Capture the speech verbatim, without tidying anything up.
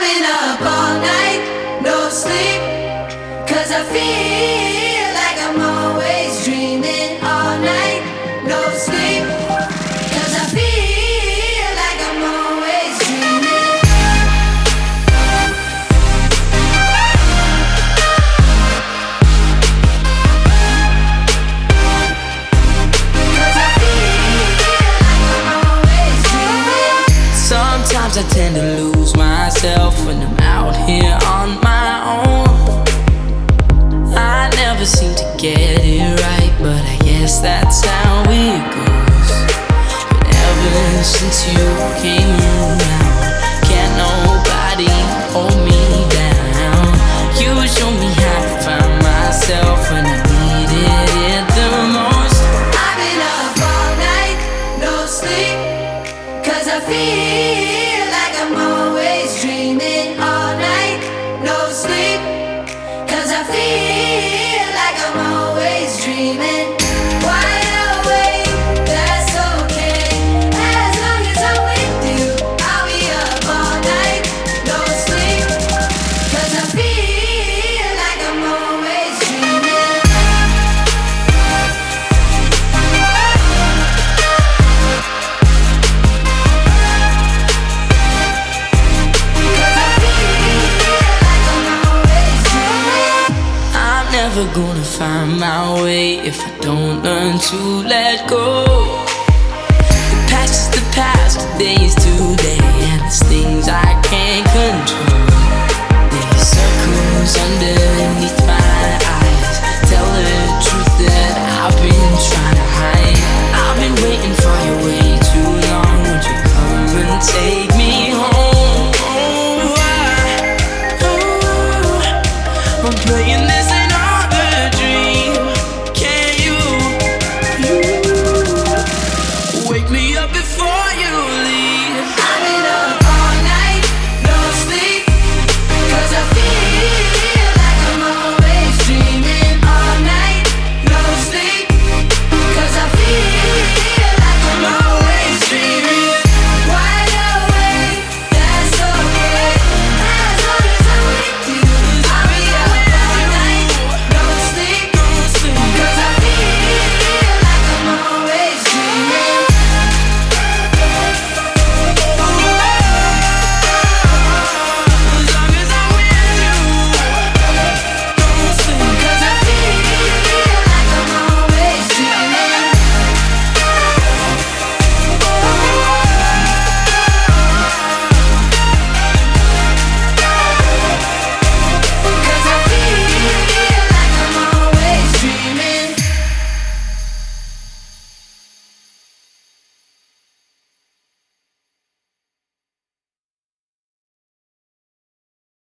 been up all night, no sleep, 'cause I feel like I'm always dreaming all night, no sleep, 'cause I feel like I'm always dreaming. Sometimes I tend to lose myself when I'm out here on my own. I never seem to get it right, but I guess that's how it goes. But ever since you came around, can't nobody hold me down. You show me how to find myself when I needed it the most. I've been up all night, no sleep, 'cause I feel like I'm always dreaming all night, no sleep, 'cause I feel like I'm always dreaming. Wide awake, that's okay, as long as I'm with you. I'll be up all night, no sleep, 'cause I feel like I'm always dreaming. Never gonna find my way if I don't learn to let go. The past is the past, today is today.